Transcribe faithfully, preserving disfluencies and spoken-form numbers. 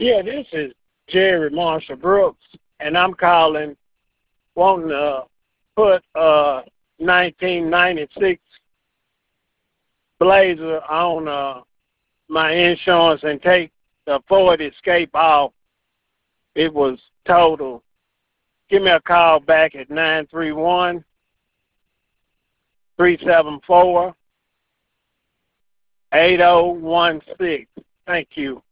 Yeah, this is Jerry Marshall Brooks, and I'm calling, wanting to put a nineteen ninety-six Blazer on uh, my insurance and take the Ford Escape off. It was total. Give me a call back at nine three one, three seven four, eight zero one six. Thank you.